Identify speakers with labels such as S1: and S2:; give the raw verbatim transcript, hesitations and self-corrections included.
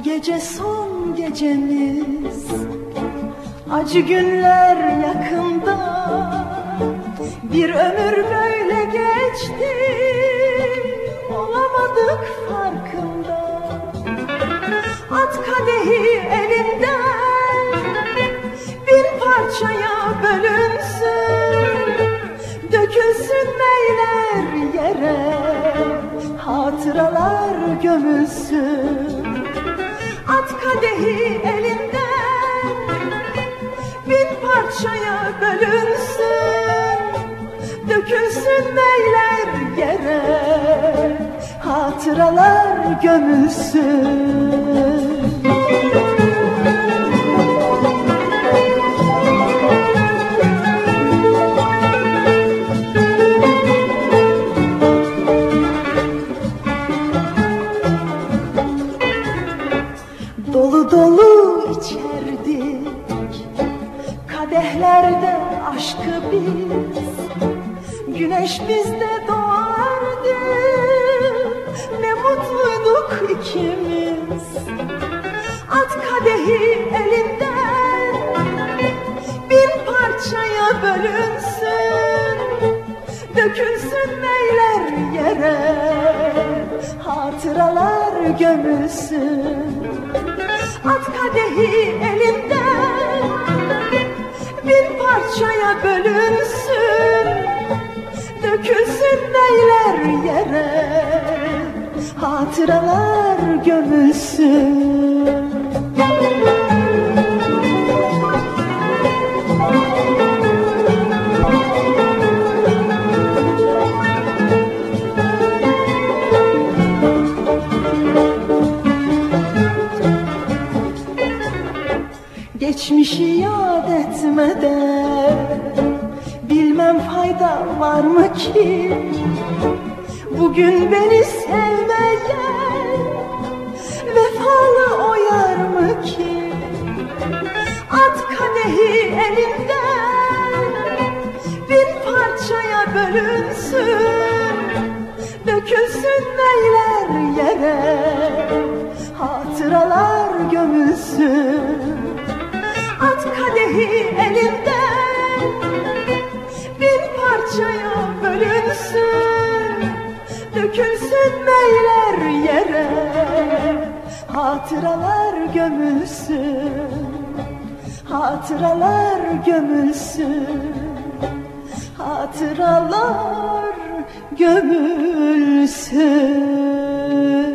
S1: gece son gecemiz, acı günler yakında, bir ömür böyle geçti, olamadık farkında. At kadehi elinden, bir parçaya bölünsün, dökülsün meyler yere, hatıralar gömülsün. At kadehi elinden, bin parçaya bölünsün, dökülsün meyler yere, hatıralar gömülsün. Dolu dolu içerdik kadehlerde aşkı biz, güneş bizde doğardı, ne mutluyduk ikimiz. At kadehi elinden, bin parçaya bölünsün, dökülsün meyler yere, hatıralar gömülsün. At kadehi elinden, bin parçaya bölünsün, dökülsün meyler yere, hatıralar gömülsün. Geçmişi yad etmeden bilmem fayda var mı ki? Bugün beni sevmeyen vefalı o yar mı ki? At kadehi elinden, bin parçaya bölünsün, dökülsün meyler yere, hatıralar gömülsün. At kadehi elinden, bin parçaya bölünsün, dökülsün meyler yere, hatıralar gömülsün, hatıralar gömülsün, hatıralar gömülsün.